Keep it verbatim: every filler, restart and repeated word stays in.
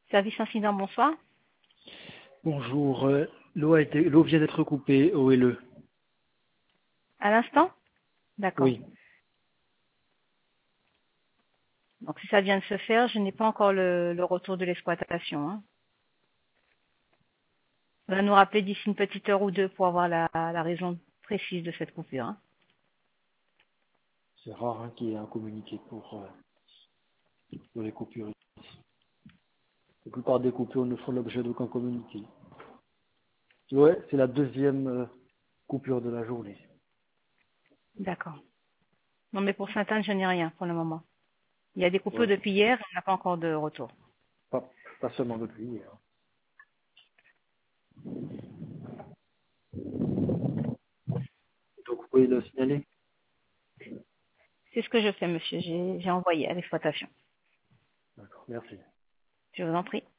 Service incident, bonsoir. Bonjour, euh, l'eau a été, l'eau vient d'être coupée au L E. À l'instant? D'accord. Oui, Donc si ça vient de se faire, je n'ai pas encore le, le retour de l'exploitation. Hein. On va nous rappeler d'ici une petite heure ou deux pour avoir la, la raison précise de cette coupure. Hein. c'est rare hein, qu'il y ait un communiqué pour, euh, pour les coupures. La plupart des coupures ne font l'objet d'aucun communiqué. Ouais, c'est la deuxième euh, coupure de la journée. D'accord. Non mais pour Sainte-Anne, je n'ai rien pour le moment. Il y a des coupures Ouais, depuis hier, on n'a pas encore de retour. pas, pas seulement depuis hier. Donc vous pouvez le signaler. C'est ce que je fais, monsieur. J'ai j'ai envoyé à l'exploitation. D'accord, merci. Je vous en prie.